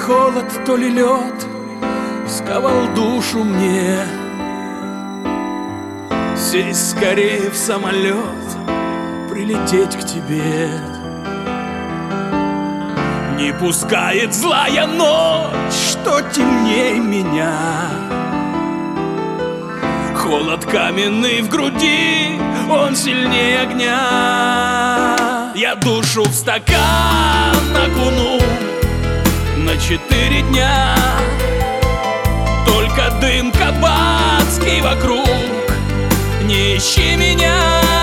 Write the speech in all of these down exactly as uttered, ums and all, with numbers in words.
холод, то ли лед сковал душу мне. Сесть скорее в самолет, прилететь к тебе. Не пускает злая ночь, что темней меня. Холод каменный в груди, он сильнее огня. Я душу в стакан окуну на четыре дня. Только дым кабацкий вокруг, не ищи меня.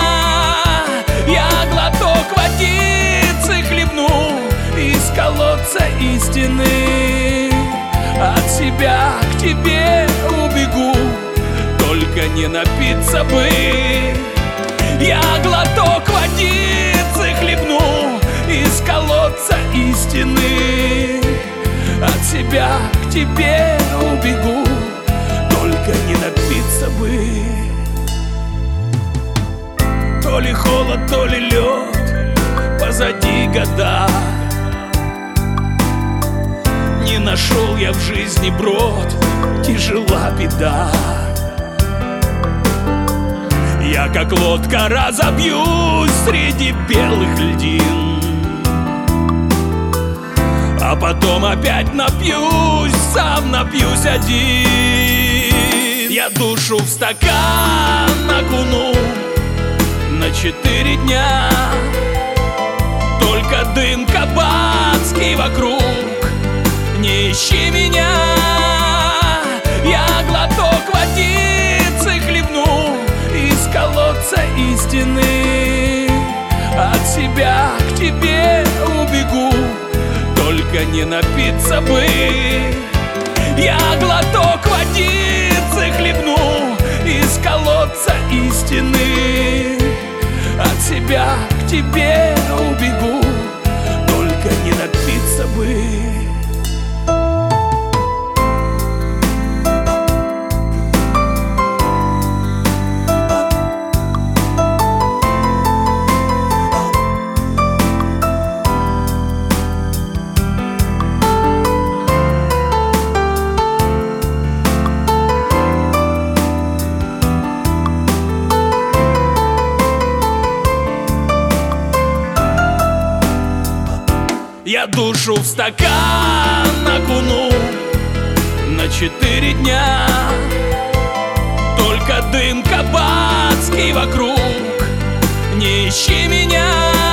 Я глоток водицы хлебну из колодца истины. От себя к тебе убегу, только не напиться бы. Я глоток водицы хлебну из колодца истины. От себя к тебе убегу, только не напиться бы. То ли холод, то ли лед, позади года. Не нашел я в жизни брод, тяжела беда. Я как лодка разобьюсь среди белых льдин, а потом опять напьюсь, сам напьюсь один. Я душу в стакан окуну на четыре дня. Только дым кабацкий вокруг, не ищи меня. Я глоток водицы хлебну из колодца истины. От себя к тебе убегу, только не напиться бы. Я глоток водицы хлебну из колодца истины. От себя к тебе убегу, только не напиться бы. Я душу в стакан окуну на четыре дня. Только дым кабацкий вокруг, не ищи меня.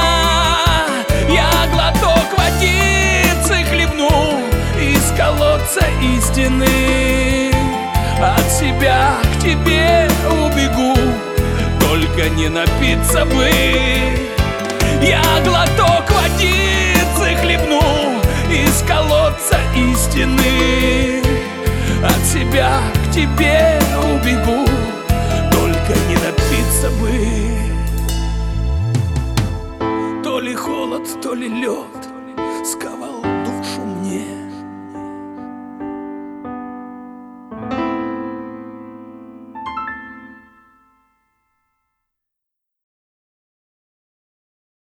Я глоток водицы хлебну из колодца истины. От себя к тебе убегу, только не напиться бы. Я глоток водицы хлебну из колодца истины. От себя к тебе убегу, только не напиться бы. То ли холод, то ли лед сковал